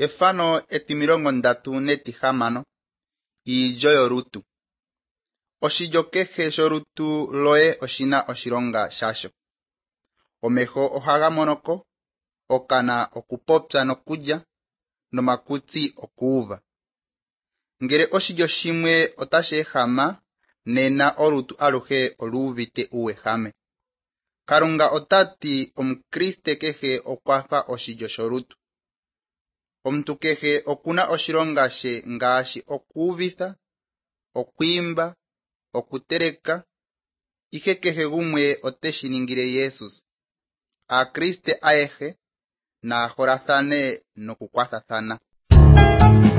Efano etimilongo ndatu netihamano iilyo yolutu. Oshilyo kehe sholutu loye oshina oshilonga shasho. Omeho ohaga monoko, okana okupopya nokulya, nomakutsi okuuva. Ngele oshilyo shimwe otashi ehama, nena olutu aluhe oluuvite uuwehame. Kalunga otati omukriste kehe okwafa oshilyo sholutu. Omuntu kehe okuna oshilonga she ngaashi okuuvitha, okwiimba, okuteleka, ihe kehe gumwe oteshi ningile Jesus. Aakriste ayehe naaholathane nokukwathathana.